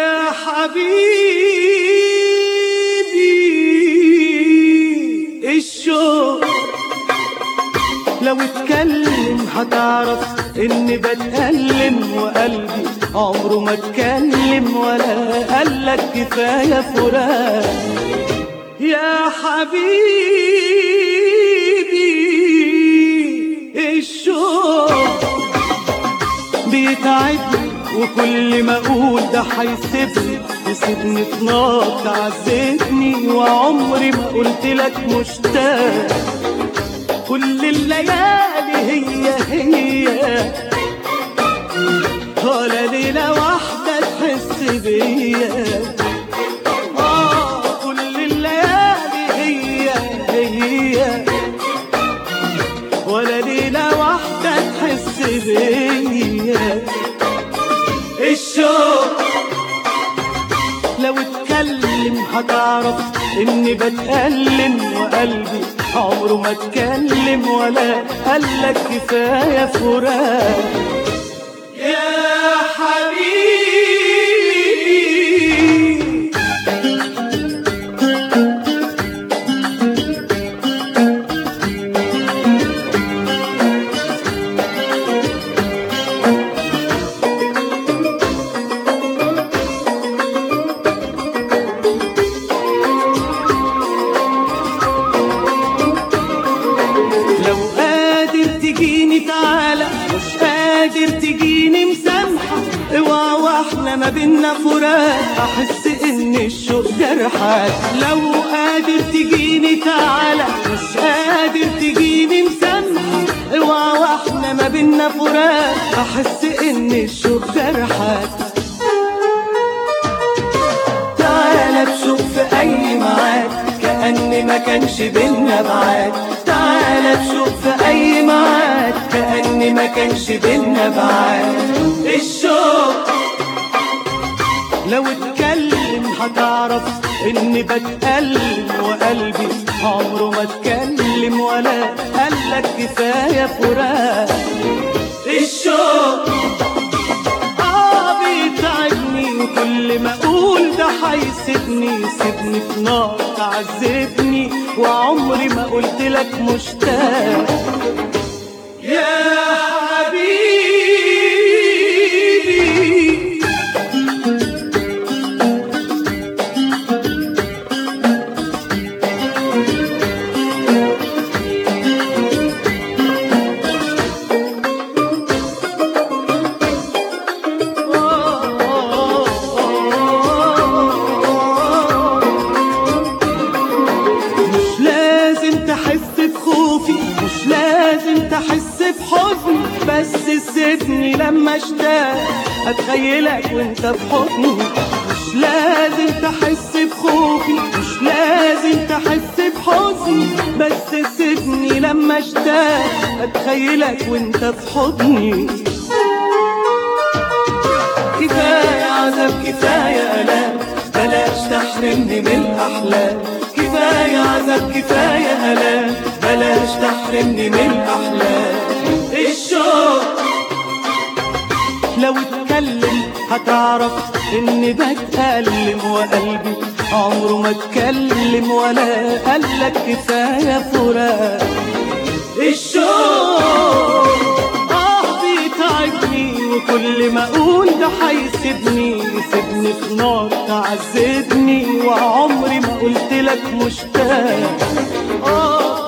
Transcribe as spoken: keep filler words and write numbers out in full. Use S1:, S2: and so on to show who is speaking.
S1: يا حبيبي الشوق لو اتكلم هتعرف اني بتألم، وقلبي عمره ما اتكلم ولا قالك كفاية فراق. يا حبيبي الشوق بيتعبني، وكل ما اقول ده هيسيبني يسيبني في نار تعذبني، وعمري ما قلتلك مشتاق. كل الليالي هي هي ولا ليلة واحدة تحس بيا. آه كل الليالي هي هي ولا ليلة واحدة تحس بيا. الشوق لو اتكلم هتعرف اني بتألم، وقلبي عمره ما اتكلم ولا قالك كفاية فراق. يا حبيبي تجيني تعالى، مش قادر تجيني مسامحة. اوعى واحنا ما بينا فراق احس ان الشوق جرحك. لو قادر تجيني تعالى، مش قادر تجيني مسامحة. اوعى واحنا ما بينا فراق احس ان الشوق جرحك. تعالى بشوق في اي ميعاد كأن ما كانش بينا بعاد. تعالى بشوق في اي ميعاد كأن ما كانش بينا بعاد. الشوق لو اتكلم هتعرف اني بتألم، وقلبي عمره ما اتكلم ولا قالك كفاية فراق. الشوق اه بيتعبني، وكل ما اقول ده هيسيبني يسيبني في نار تعذبني، وعمري ما قلتلك مشتاق. يا حبيبي مش لازم تحس بحزني، بس سيبني لما اشتاق اتخيلك وانت في حضني. مش لازم تحس بخوفي، مش لازم تحس بحزني، بس سيبني لما اشتاق اتخيلك وانت في حضني. كفاية عذاب كفاية آلام، بلاش تحرمني من الأحلام. كفاية عذاب كفاية آلام، بلاش تحرمني من الأحلام. الشوق لو اتكلم هتعرف اني بتألم، وقلبي عمره ما اتكلم ولا قالك كفاية فراق. الشوق اه بيتعبني، وكل ما اقول ده هيسيبني يسيبني في نار تعذبني، وعمري ما قلتلك مشتاق. آه